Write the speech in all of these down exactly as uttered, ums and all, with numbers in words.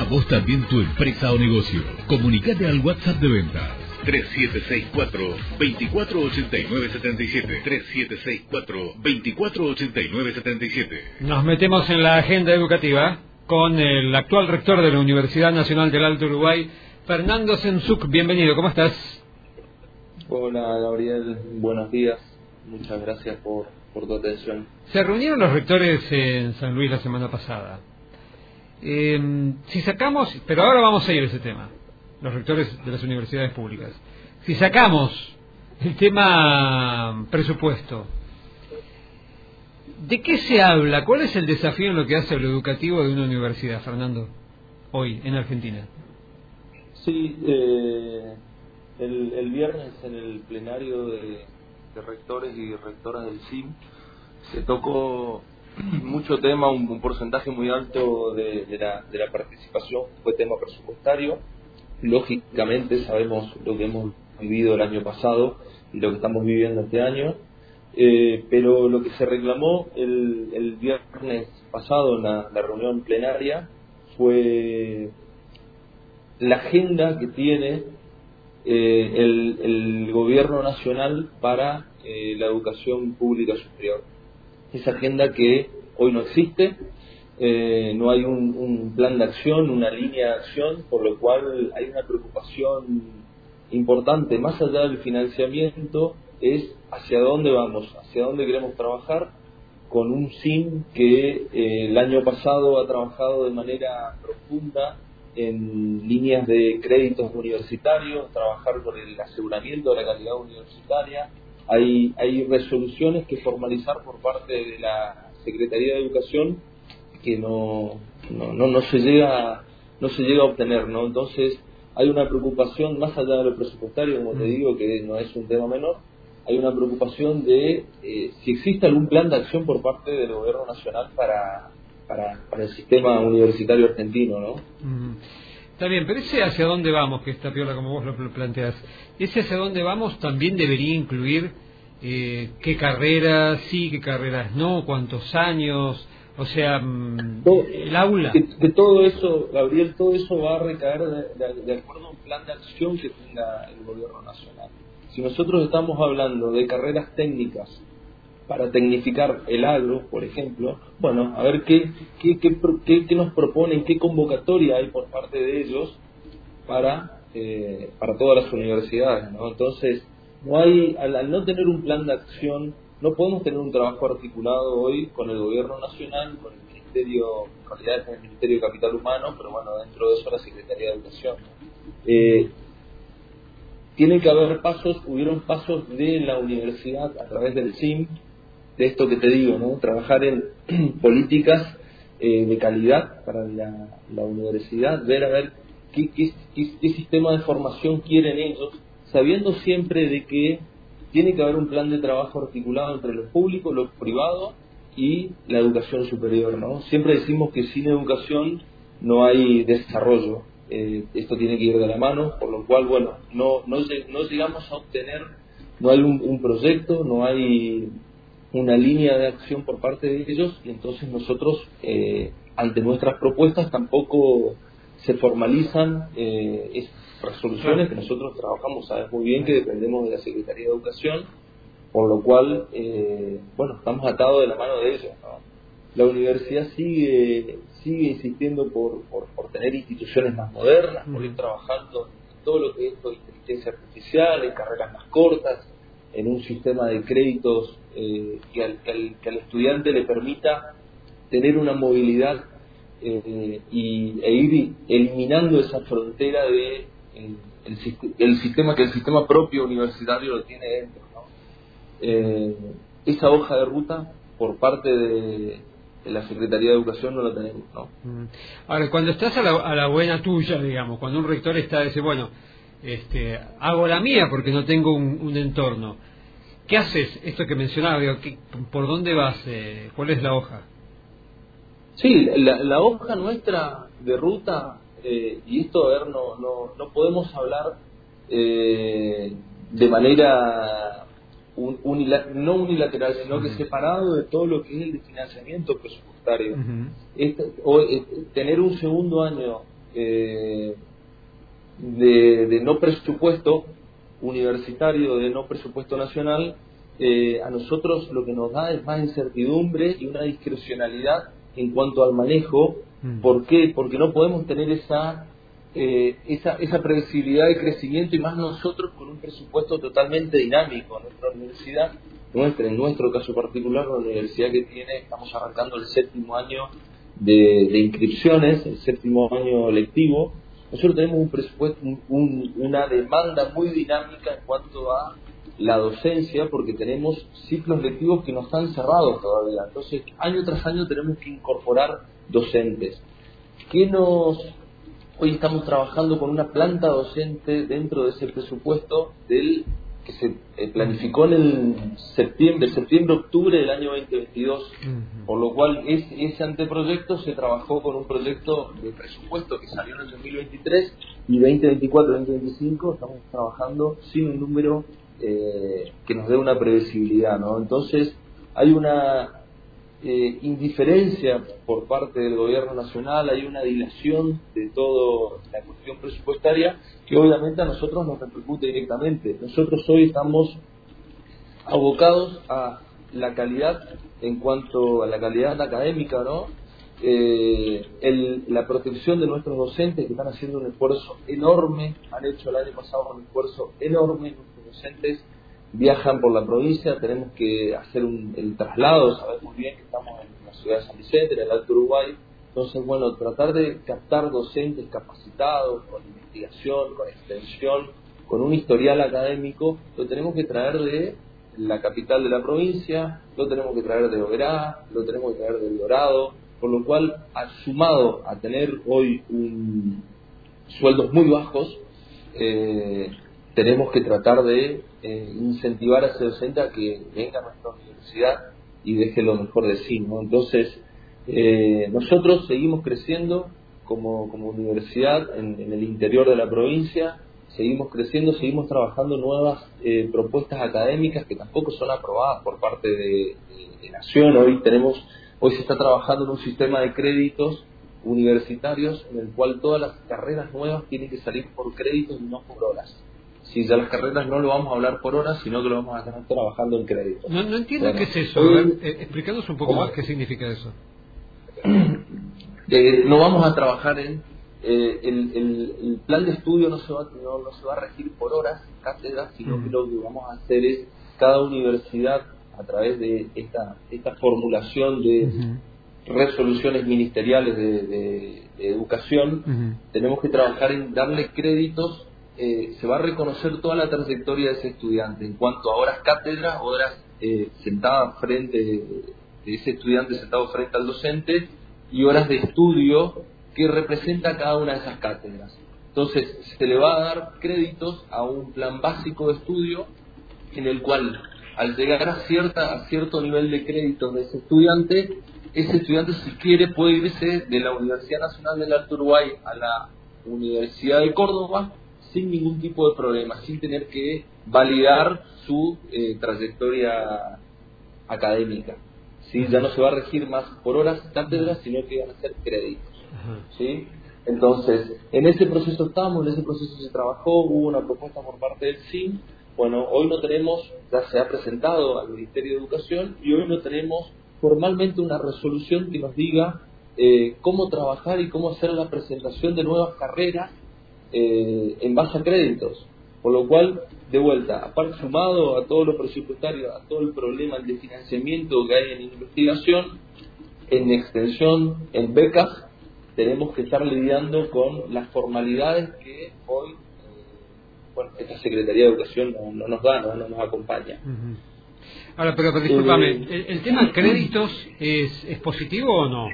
vos también tu empresa o negocio. Comunicate al WhatsApp de ventas tres siete seis cuatro, dos cuatro ocho nueve siete siete, tres siete seis cuatro, dos cuatro ocho nueve siete siete. Nos metemos en la agenda educativa con el actual rector de la Universidad Nacional del Alto Uruguay, Fernando Senzuc. Bienvenido, ¿cómo estás? Hola Gabriel, buenos días, muchas gracias por, por tu atención. Se reunieron los rectores en San Luis la semana pasada. Eh, si sacamos, pero ahora vamos a ir a ese tema, los rectores de las universidades públicas. Si sacamos el tema presupuesto, ¿de qué se habla? ¿Cuál es el desafío en lo que hace a lo educativo de una universidad, Fernando, hoy en Argentina? Sí, eh, el, el viernes en el plenario de, de rectores y rectoras del S I M se tocó mucho tema, un, un porcentaje muy alto de, de, la, de la participación fue tema presupuestario. Lógicamente sabemos lo que hemos vivido el año pasado y lo que estamos viviendo este año, eh, pero lo que se reclamó el, el viernes pasado en la, la reunión plenaria fue la agenda que tiene eh, el, el gobierno nacional para eh, la educación pública superior. Esa agenda que hoy no existe, eh, no hay un, un plan de acción, una línea de acción, por lo cual hay una preocupación importante, más allá del financiamiento, es hacia dónde vamos, hacia dónde queremos trabajar, con un S I M que eh, el año pasado ha trabajado de manera profunda en líneas de créditos universitarios, trabajar con el aseguramiento de la calidad universitaria. Hay, hay resoluciones que formalizar por parte de la Secretaría de Educación que no, no, no, no se llega no se llega a obtener, ¿no? Entonces hay una preocupación más allá de lo presupuestario, como te digo, que no es un tema menor. Hay una preocupación de eh, si existe algún plan de acción por parte del gobierno nacional para para, para el sistema universitario argentino, ¿no? Mm. Está bien, pero ese hacia dónde vamos, que está piola como vos lo planteás, ese hacia dónde vamos también debería incluir eh, qué carreras sí, qué carreras no, cuántos años, o sea, todo, el aula. Que, que todo eso, Gabriel, todo eso va a recaer de, de, de acuerdo a un plan de acción que tenga el gobierno nacional. Si nosotros estamos hablando de carreras técnicas para tecnificar el agro, por ejemplo, bueno, a ver qué, qué, qué, qué, qué nos proponen, qué convocatoria hay por parte de ellos para, eh, para todas las universidades, ¿no? Entonces, no hay, al, al no tener un plan de acción, no podemos tener un trabajo articulado hoy con el gobierno nacional, con el Ministerio, en realidad es el Ministerio de Capital Humano, pero bueno, dentro de eso la Secretaría de Educación. Eh, tiene que haber pasos, hubieron pasos de la universidad a través del S I M, de esto que te digo, ¿no? Trabajar en políticas eh, de calidad para la, la universidad, ver a ver qué, qué, qué, qué sistema de formación quieren ellos, sabiendo siempre de que tiene que haber un plan de trabajo articulado entre lo público, lo privado y la educación superior, ¿no? Siempre decimos que sin educación no hay desarrollo, eh, esto tiene que ir de la mano, por lo cual, bueno, no, no, no llegamos a obtener, no hay un, un proyecto, no hay una línea de acción por parte de ellos, y entonces nosotros eh, ante nuestras propuestas tampoco se formalizan eh, esas resoluciones que nosotros trabajamos, sabes muy bien que dependemos de la Secretaría de Educación, por lo cual eh, bueno, estamos atados de la mano de ellos, ¿no? La universidad sigue sigue insistiendo por, por, por tener instituciones más modernas, por ir trabajando en todo lo que es esto de inteligencia artificial, en carreras más cortas, en un sistema de créditos eh, que, al, que, al, que al estudiante le permita tener una movilidad eh, y, e ir eliminando esa frontera de el, el, el sistema que el sistema propio universitario lo tiene dentro, ¿no? Eh, esa hoja de ruta por parte de, de la Secretaría de Educación no la tenemos, ¿no? Ahora, cuando estás a la, a la buena tuya, digamos, cuando un rector está dice, bueno, este, hago la mía porque no tengo un, un entorno. ¿Qué haces? Esto que mencionaba, digo, ¿qué, ¿por dónde vas? Eh, ¿Cuál es la hoja? Sí, la, la hoja nuestra de ruta, eh, y esto, a ver, no, no, no podemos hablar eh, de manera un, unila, no unilateral, sino uh-huh. que separado de todo lo que es el financiamiento presupuestario. Uh-huh. Este, o, eh, tener un segundo año eh, de, de no presupuesto universitario, de no presupuesto nacional, eh, a nosotros lo que nos da es más incertidumbre y una discrecionalidad en cuanto al manejo. Mm. ¿Por qué? Porque no podemos tener esa, eh, esa esa previsibilidad de crecimiento, y más nosotros con un presupuesto totalmente dinámico. Nuestra universidad, nuestra, en nuestro caso particular, la universidad que tiene, estamos arrancando el séptimo año de, de inscripciones, el séptimo año lectivo. Nosotros tenemos un presupuesto, un, un, una demanda muy dinámica en cuanto a la docencia, porque tenemos ciclos lectivos que no están cerrados todavía. Entonces, año tras año tenemos que incorporar docentes. ¿Qué nos...? Hoy estamos trabajando con una planta docente dentro de ese presupuesto del que se eh, planificó en el septiembre, septiembre-octubre del año veinte veintidós, uh-huh. Por lo cual es, ese anteproyecto se trabajó con un proyecto de presupuesto que salió en el dos mil veintitrés, y veinte veinticuatro, veinte veinticinco estamos trabajando sin un número eh, que nos dé una previsibilidad, ¿no? Entonces hay una eh, indiferencia por parte del gobierno nacional, hay una dilación de toda la cuestión presupuestaria que obviamente a nosotros nos repercute directamente. Nosotros hoy estamos abocados a la calidad en cuanto a la calidad académica, ¿no? Eh, el, la protección de nuestros docentes, que están haciendo un esfuerzo enorme, han hecho el año pasado un esfuerzo enorme. Nuestros docentes viajan por la provincia, tenemos que hacer un, el traslado, sabemos muy bien que estamos en la ciudad de San Vicente, en el Alto Uruguay. Entonces, bueno, tratar de captar docentes capacitados, con investigación, con extensión, con un historial académico, lo tenemos que traer de la capital de la provincia, lo tenemos que traer de Oberá, lo tenemos que traer del Dorado, por lo cual, sumado a tener hoy un, sueldos muy bajos, eh, tenemos que tratar de eh, incentivar a ese docente a que venga a nuestra universidad y deje lo mejor de sí, ¿no? Entonces, eh, nosotros seguimos creciendo como, como universidad en, en el interior de la provincia, seguimos creciendo, seguimos trabajando nuevas eh, propuestas académicas que tampoco son aprobadas por parte de, de, de Nación. Hoy tenemos, hoy se está trabajando en un sistema de créditos universitarios en el cual todas las carreras nuevas tienen que salir por créditos y no por horas. Si ya las carreras no lo vamos a hablar por horas, sino que lo vamos a estar trabajando en créditos. No, no entiendo bueno, qué es eso. hoy, a ver, eh, explícanos un poco ¿cómo? Más qué significa eso. Eh, no vamos a trabajar en eh, el, el, el plan de estudio, no se va no, no se va a regir por horas, cátedras, sino uh-huh. que lo que vamos a hacer es cada universidad a través de esta esta formulación de uh-huh. resoluciones ministeriales de, de, de educación, uh-huh. tenemos que trabajar en darle créditos. Eh, se va a reconocer toda la trayectoria de ese estudiante en cuanto a horas cátedra, horas eh, sentadas frente de, de ese estudiante sentado frente al docente, y horas de estudio que representa cada una de esas cátedras. Entonces se le va a dar créditos a un plan básico de estudio en el cual, al llegar a cierta a cierto nivel de créditos de ese estudiante, ese estudiante, si quiere, puede irse de la Universidad Nacional del Alto Uruguay a la Universidad de Córdoba sin ningún tipo de problema, sin tener que validar su eh, trayectoria académica. ¿Sí? Ya no se va a regir más por horas cátedras, sino que van a ser créditos. ¿Sí? Entonces, en ese proceso estamos, en ese proceso se trabajó, hubo una propuesta por parte del S I M. Bueno, hoy no tenemos, ya se ha presentado al Ministerio de Educación, y hoy no tenemos formalmente una resolución que nos diga eh, cómo trabajar y cómo hacer la presentación de nuevas carreras Eh, en base a créditos, por lo cual, de vuelta, aparte sumado a todo lo presupuestario, a todo el problema de financiamiento que hay en investigación, en extensión, en becas, tenemos que estar lidiando con las formalidades que hoy, eh, bueno, esta Secretaría de Educación no, no nos da, no, no nos acompaña. Uh-huh. Ahora, pero, pero discúlpame, eh, ¿el, ¿el tema de créditos es, es positivo o no?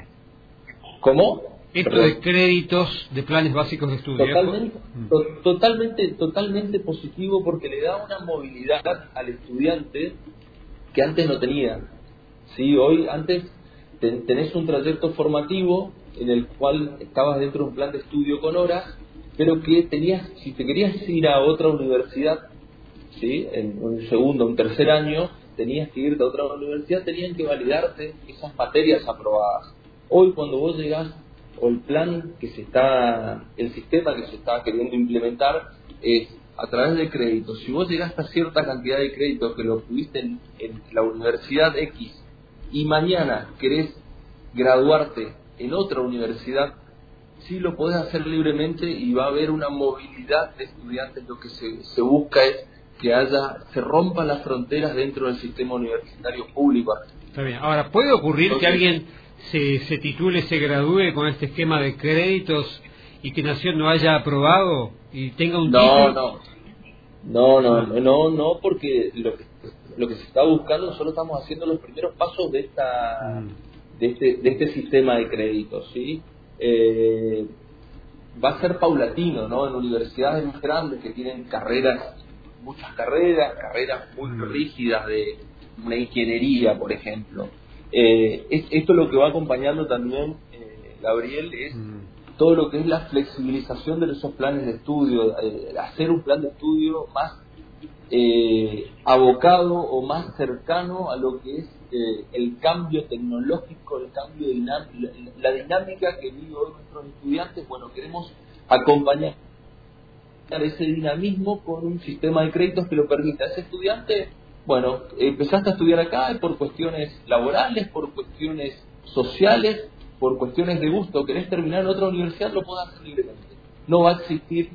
¿Cómo? Esto Perdón. de créditos de planes básicos de estudio. Totalmente, to, totalmente, totalmente positivo, porque le da una movilidad al estudiante que antes no tenía. Sí, hoy antes ten, tenés un trayecto formativo en el cual estabas dentro de un plan de estudio con horas, pero que tenías, si te querías ir a otra universidad, sí, en un segundo, un tercer año, tenías que irte a otra universidad, tenían que validarte esas materias aprobadas. Hoy, cuando vos llegás o el plan que se está, el sistema que se está queriendo implementar es a través de créditos. Si vos llegaste a cierta cantidad de créditos que lo obtuviste en, en la universidad X y mañana querés graduarte en otra universidad, sí lo podés hacer libremente y va a haber una movilidad de estudiantes. Lo que se, se busca es que haya, se rompan las fronteras dentro del sistema universitario público. Está bien. Ahora, ¿puede ocurrir Entonces, que alguien se, se titule, se gradúe con este esquema de créditos y que Nación no haya aprobado y tenga un no, título? No, no, no, no, no, no, porque lo que, lo que se está buscando, nosotros estamos haciendo los primeros pasos de esta, mm. de este, de este sistema de créditos, ¿sí? Eh, va a ser paulatino, ¿no? En universidades más grandes que tienen carreras, muchas carreras, carreras muy rígidas de una ingeniería, por ejemplo. Eh, es, esto lo que va acompañando también, eh, Gabriel, es mm. todo lo que es la flexibilización de esos planes de estudio, eh, hacer un plan de estudio más eh, abocado o más cercano a lo que es eh, el cambio tecnológico, el cambio dinámico, la, la dinámica que viven hoy nuestros estudiantes. Bueno, queremos acompañar ese dinamismo con un sistema de créditos que lo permita. Ese estudiante, bueno, empezaste a estudiar acá por cuestiones laborales, por cuestiones sociales, por cuestiones de gusto, querés terminar en otra universidad, lo podés hacer libremente. No va a existir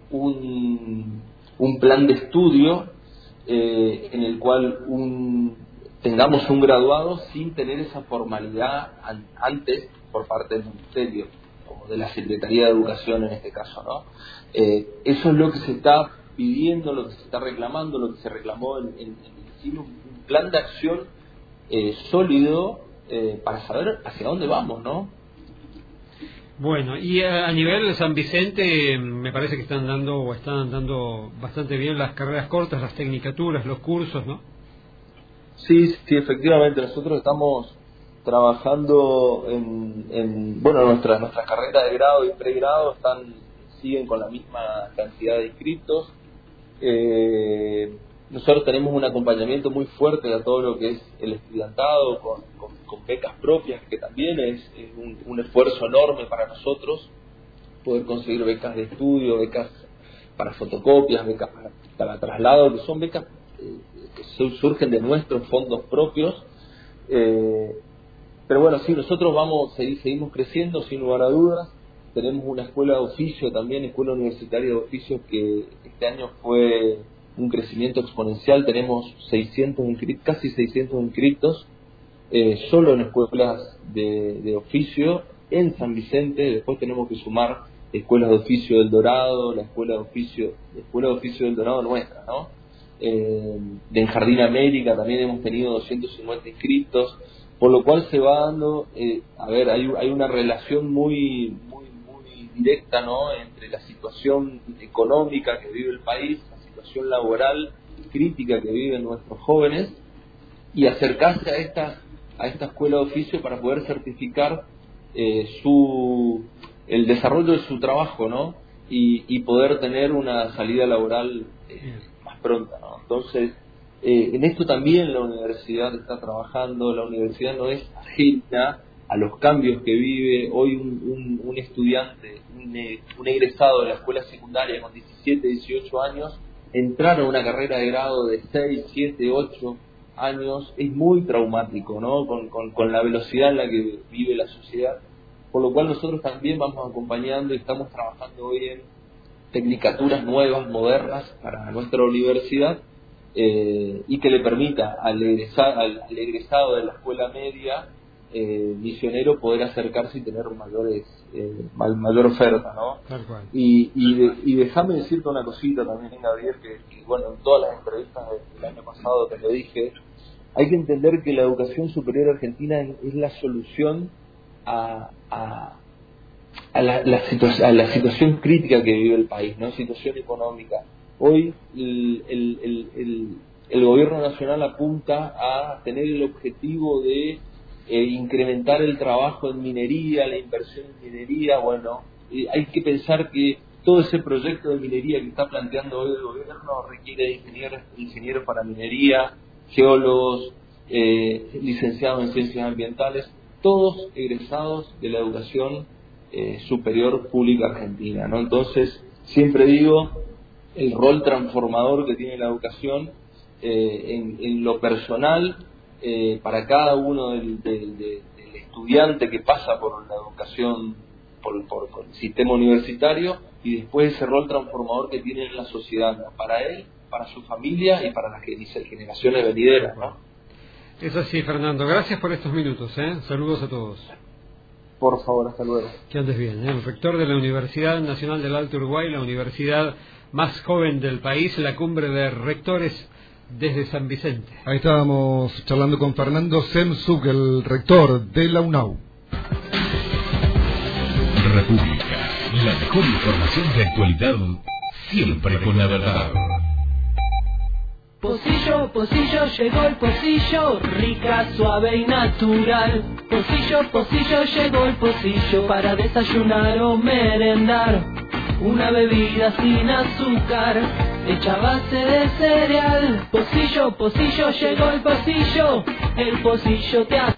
un, un plan de estudio eh, en el cual un, tengamos un graduado sin tener esa formalidad an, antes por parte del Ministerio, o de la Secretaría de Educación en este caso, ¿no? Eh, eso es lo que se está pidiendo, lo que se está reclamando, lo que se reclamó en, en, en un, un plan de acción eh, sólido eh, para saber hacia dónde vamos, ¿no? Bueno, y a, a nivel de San Vicente me parece que están dando o están andando bastante bien las carreras cortas, las tecnicaturas, los cursos, ¿no? Sí, sí, efectivamente, nosotros estamos trabajando en, en bueno, nuestras nuestras carreras de grado y pregrado están siguen con la misma cantidad de inscritos. Eh, nosotros tenemos un acompañamiento muy fuerte a todo lo que es el estudiantado con, con, con becas propias, que también es, es un, un esfuerzo enorme para nosotros poder conseguir becas de estudio, becas para fotocopias, becas para, para traslado, que son becas eh, que surgen de nuestros fondos propios. Eh, pero bueno, sí, nosotros vamos seguimos creciendo sin lugar a dudas. Tenemos una escuela de oficio también, escuela universitaria de oficios, que este año fue un crecimiento exponencial. Tenemos seiscientos inscritos, casi seiscientos inscritos, eh, solo en escuelas de, de oficio en San Vicente. Después tenemos que sumar escuelas de oficio del Dorado, la escuela de oficio, la escuela de oficio del Dorado nuestra, ¿no? Eh, de en Jardín América también hemos tenido doscientos cincuenta inscritos, por lo cual se va dando, eh, a ver, hay, hay una relación muy, muy directa, ¿no?, entre la situación económica que vive el país, la situación laboral crítica que viven nuestros jóvenes, y acercarse a esta a esta escuela de oficio para poder certificar eh, su el desarrollo de su trabajo, ¿no?, y, y poder tener una salida laboral eh, más pronta, ¿no? Entonces, eh, en esto también la universidad está trabajando. La universidad no es ajena a los cambios que vive hoy un, un, un estudiante, un, un egresado de la escuela secundaria con diecisiete, dieciocho años. Entrar a una carrera de grado de seis, siete, ocho años es muy traumático, ¿no?, con, con, con la velocidad en la que vive la sociedad, por lo cual nosotros también vamos acompañando y estamos trabajando hoy en tecnicaturas nuevas, modernas para nuestra universidad, eh, y que le permita al egresado, al, al egresado de la escuela media Eh, misionero poder acercarse y tener mayores eh, mayor oferta, ¿no? Tal cual. Y, y, de, y déjame decirte una cosita también, Gabriel, que, que bueno, en todas las entrevistas del año pasado te lo dije. Hay que entender que la educación superior argentina es, es la solución a, a, a, la, la situa- a la situación crítica que vive el país, ¿no?, situación económica. Hoy el, el, el, el, el gobierno nacional apunta a tener el objetivo de Eh, incrementar el trabajo en minería, la inversión en minería. Bueno, eh, hay que pensar que todo ese proyecto de minería que está planteando hoy el gobierno requiere de ingenieros, ingenieros para minería, geólogos, eh, licenciados en ciencias ambientales, todos egresados de la educación eh, superior pública argentina, ¿no? Entonces, siempre digo, el rol transformador que tiene la educación eh, en, en lo personal, eh, para cada uno del, del, del, del estudiante que pasa por la educación, por, por, por el sistema universitario, y después ese rol transformador que tiene en la sociedad, ¿no? Para él, para su familia y para las generaciones venideras, ¿no? Es así, Fernando. Gracias por estos minutos, ¿eh? Saludos a todos. Por favor, hasta luego. Que andes bien, ¿eh? El rector de la Universidad Nacional del Alto Uruguay, la universidad más joven del país, la cumbre de rectores desde San Vicente. Ahí estábamos charlando con Fernando Semzuk, el rector de la UNAU. República, la mejor información de actualidad, siempre con la verdad. Pocillo, pocillo, llegó el pocillo, rica, suave y natural. Pocillo, pocillo, llegó el pocillo para desayunar o merendar. Una bebida sin azúcar, hecha a base de cereal. Pocillo, pocillo, llegó el pocillo, el pocillo te hace